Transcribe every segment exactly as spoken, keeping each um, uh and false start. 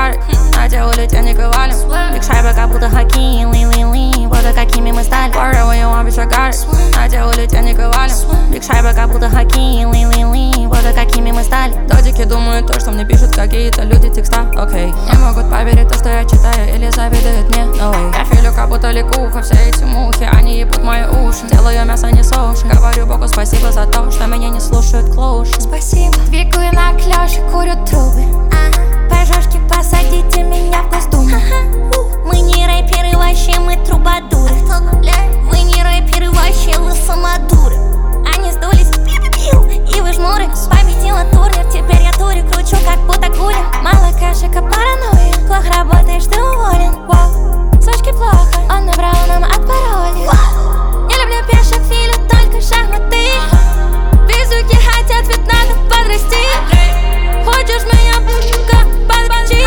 шагали, на те улетели не ковали. Биг шайба, как будто хоккей, лин-лин-лин. Вот какими мы стали. Порываем обе шагали, на те улетели не ковали. Биг шайба, как будто хоккей, лин-лин-лин. Вот какими мы стали. Додики думают то, что мне пишут какие-то люди текста. Окей, okay. Не могут поверить то, что я читаю, или завидуют мне. No way. Я филю, как будто лягуха. Все эти мухи, они ебут мои уши. Делаю мясо, не суши. Говорю Богу спасибо за то, что меня не слушают клоуши. Спасибо. Двигаю на клёше, курю трубы. Пожёшки, посадите меня в Госдуму. Мы не рэперы, вообще мы трубадуры. Вы не рэперы, вообще вы самодуры. Они сдулись, и вы жмуры. Победила турнир, теперь я турю, кручу, как будто гулин. Мало кашика, паранойя. Плохо работаешь, ты уволен. Вау, сушки плохо, он набрал нам от пароля. Не люблю пешек, филю, только шахматы. Визуки хотят, ведь надо подрасти. Хочешь меня, пушка, подпочи.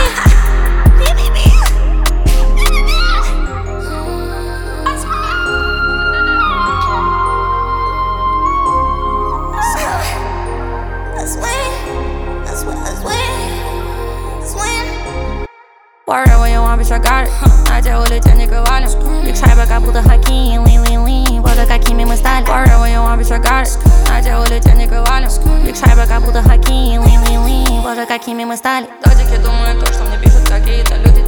Порываем обе шагали, на те улетели не ковали. Биг шайба, как будто хоккей, лин-лин-лин. Вот какими мы стали. Порываем обе шагали, на те улетели не ковали. Биг шайба, как будто хоккей, лин-лин-лин. Вот какими мы стали. Додики думают то, что мне пишут какие-то люди.